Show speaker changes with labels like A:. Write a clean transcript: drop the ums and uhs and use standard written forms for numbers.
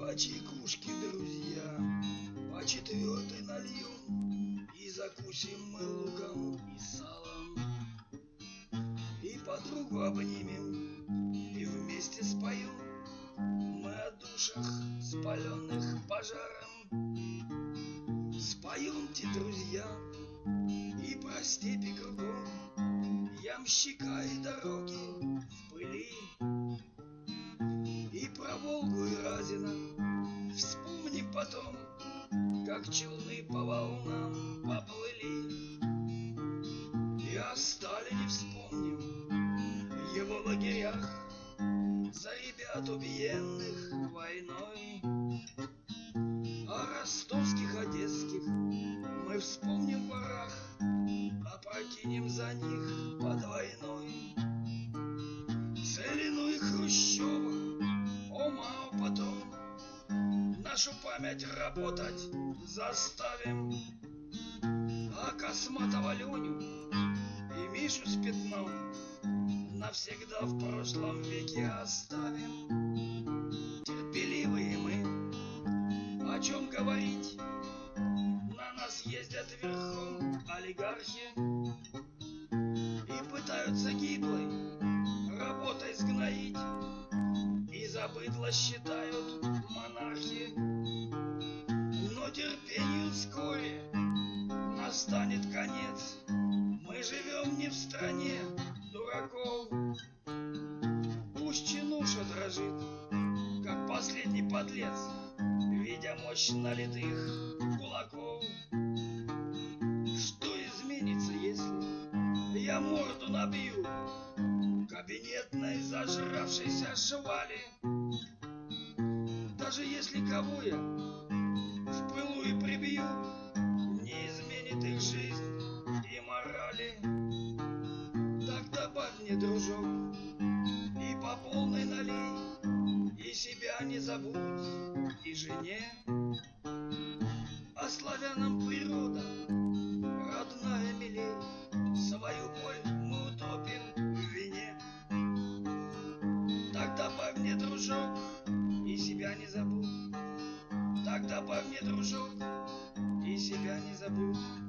A: По чайкушке, друзья, по четвертой нальем, и закусим мы луком и салом, и подругу обнимем, и вместе споем мы о душах, спаленных пожаром. Споемте, друзья, и про степи кругом, ямщика и дороги в пыли, и про Волгу и Разина вспомним потом, как челны по волнам поплыли. И о Сталине вспомним в его лагерях за ребят, убиенных войной. О ростовских, одесских мы вспомним в ворах, опрокинем за них по двойной. Целину и Хрущева, о Мао потом, нашу память работать заставим. А Косматова Леню и Мишу с пятном навсегда в прошлом веке оставим. Терпеливые мы, о чем говорить? На нас ездят верхом олигархи и пытаются гиблой работой сгноить, и за быдло считают монархи. Но терпению вскоре настанет конец. Мы живем не в стране дураков. Пусть Чинуша дрожит, как последний подлец, видя мощь налитых кулаков. Что изменится, если я морду набью кабинетной зажравшейся швали? Даже если кого я в пылу и прибью, не изменит их жизнь и морали. Так добавь мне, дружок, и по полной налей, и себя не забудь, и жене. А славянам природа родная милей, свою боль мы утопим в вине. Так добавь мне, дружок, и себя не забудь. Так добавь мне, дружок, и себя не забудь.